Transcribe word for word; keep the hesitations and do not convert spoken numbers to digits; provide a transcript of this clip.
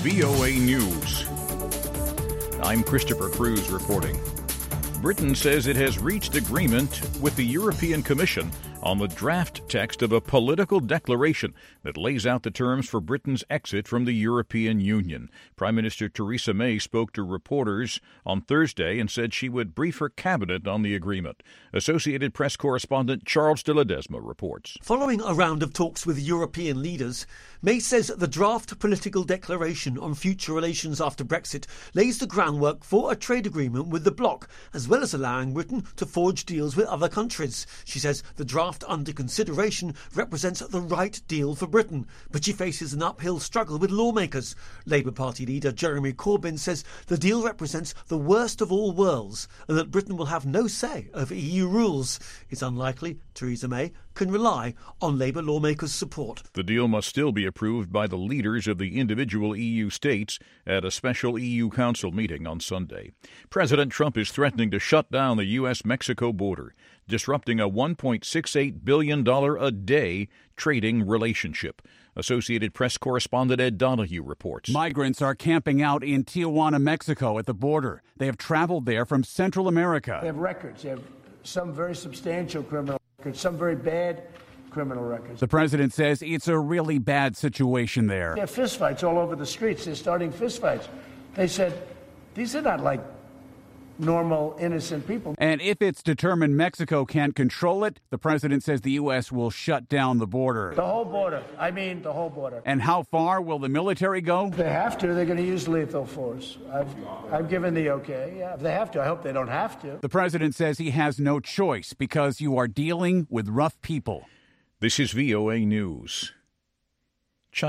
V O A News. I'm Christopher Cruz reporting. Britain says it has reached agreement with the European Commission on the draft text of a political declaration that lays out the terms for Britain's exit from the European Union. Prime Minister Theresa May spoke to reporters on Thursday and said she would brief her cabinet on the agreement. Associated Press correspondent Charles de Ledesma reports. Following a round of talks with European leaders, May says the draft political declaration on future relations after Brexit lays the groundwork for a trade agreement with the bloc, as well as allowing Britain to forge deals with other countries. She says the draft under consideration represents the right deal for Britain, but she faces an uphill struggle with lawmakers. Labour Party leader Jeremy Corbyn says the deal represents the worst of all worlds and that Britain will have no say over E U rules. It's unlikely Theresa May can rely on Labour lawmakers' support. The deal must still be approved by the leaders of the individual E U states at a special E U Council meeting on Sunday. President Trump is threatening to shut down the U S Mexico border, disrupting a one point six eight billion dollars a day trading relationship. Associated Press correspondent Ed Donahue reports. Migrants are camping out in Tijuana, Mexico at the border. They have traveled there from Central America. They have records. They have some very substantial criminal records, some very bad criminal records. The president says it's a really bad situation there. They have fistfights all over the streets. They're starting fistfights. They said, these are not like normal, innocent people. And if it's determined Mexico can't control it, the president says the U S will shut down the border. The whole border. I mean, the whole border. And how far will the military go? If they have to, they're going to use lethal force. I've, I've given the okay. Yeah, if they have to, I hope they don't have to. The president says he has no choice because you are dealing with rough people. This is V O A News.